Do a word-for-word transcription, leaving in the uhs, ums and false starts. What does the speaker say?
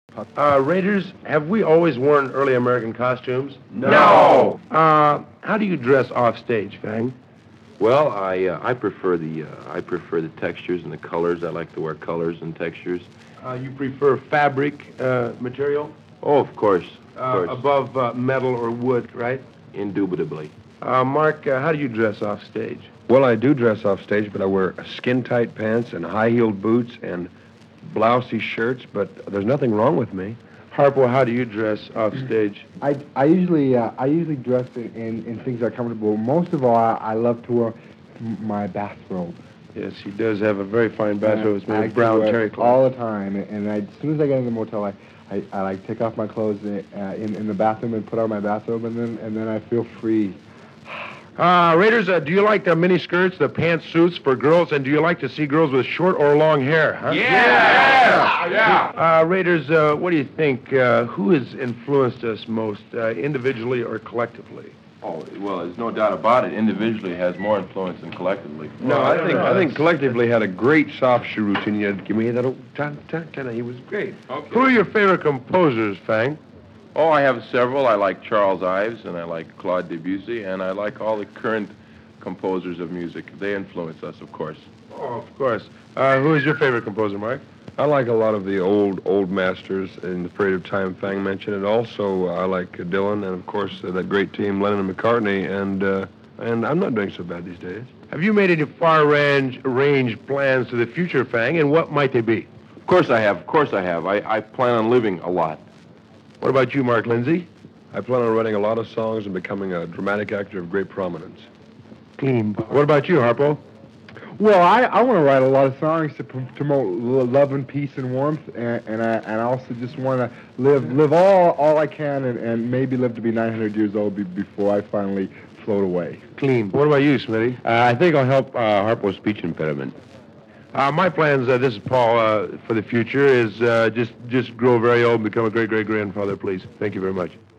Uh, Raiders, have we always worn early American costumes? No! Uh, how do you dress off stage, Fang? Well, I uh, I prefer the uh, I prefer the textures and the colors. I like to wear colors and textures. Uh, you prefer fabric uh, material? Oh, of course, of Uh, course, above uh, metal or wood, right? indubitably. Uh, Mark, uh, how do you dress off stage? Well, I do dress off stage, but I wear skin-tight pants and high-heeled boots and blousy shirts, but there's nothing wrong with me. Harpo, how do you dress off stage? I, I usually uh, I usually dress in, in, in things that are comfortable. Most of all, I, I love to wear m- my bathrobe. Yes, he does have a very fine bathrobe. It's I made like of to brown wear it terry cloth. all the time. And I, as soon as I get in the motel, I, I, I like take off my clothes uh, in, in the bathroom and put on my bathrobe, and then and then I feel free. Uh, Raiders, uh, do you like the mini skirts, the pantsuits for girls, and do you like to see girls with short or long hair? Huh? Yeah! Yeah! Uh, Raiders, uh, what do you think? Uh, who has influenced us most, uh, individually or collectively? Oh, well, there's no doubt about it. Individually has more influence than collectively. No, Well, I I don't think know. I think That's- collectively had a great soft shoe routine. You had to give me that old ta ta ta. He was great. Okay. Who are your favorite composers, Fang? Oh, I have several. I like Charles Ives, and I like Claude Debussy, and I like all the current composers of music. They influence us, of course. Oh, of course. Uh, who is your favorite composer, Mark? I like a lot of the old old masters in the period of time Fang mentioned, and also uh, I like uh, Dylan, and of course uh, that great team Lennon and McCartney, and uh, and I'm not doing so bad these days. Have you made any far range, range plans to the future, Fang, and what might they be? Of course I have. Of course I have. I, I plan on living a lot. What about you, Mark Lindsay? I plan on writing a lot of songs and becoming a dramatic actor of great prominence. Clean. What about you, Harpo? Well, I, I want to write a lot of songs to prom- promote lo- love and peace and warmth, and, and I and I also just want to live live all all I can, and, and maybe live to be nine hundred years old be, before I finally float away. Clean. What about you, Smitty? Uh, I think I'll help uh, Harpo's speech impediment. Uh, my plans, uh, this is Paul, uh, for the future is uh, just just grow very old and become a great great grandfather, please. Thank you very much.